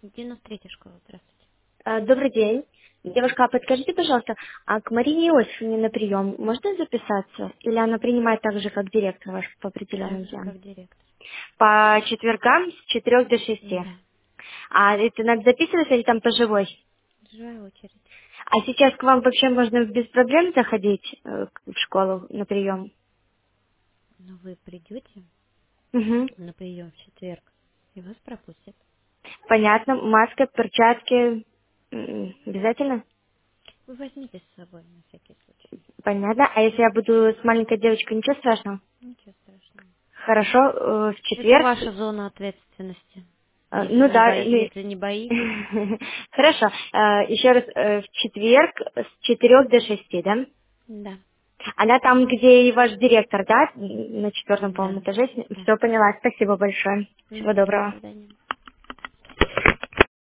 93-я школа, здравствуйте. Добрый день. Девушка, а подскажите, пожалуйста, а к Марине Иосифовне на прием можно записаться? Или она принимает так же, как директор ваш по Так определенным же, дням? как директор. По четвергам с 4 до 6. Да. А это надо записываться или там по живой? Живая очередь. А сейчас к вам вообще можно без проблем заходить в школу на прием? Но вы придете Угу. на прием в четверг, и вас пропустят. Понятно. Маска, перчатки обязательно? Вы возьмите с собой на всякий случай. Понятно. А если я буду с маленькой девочкой, ничего страшного? Ничего страшного. Хорошо, в Это четверг. ваша зона ответственности. Если Ну не, да, если не боитесь, хорошо. Еще раз, в четверг с 4 до 6, да? да, Она там, где и ваш директор, да? На четвертом, да, по-моему, этаже. да. Все поняла. Спасибо большое. Всего До доброго. свидания.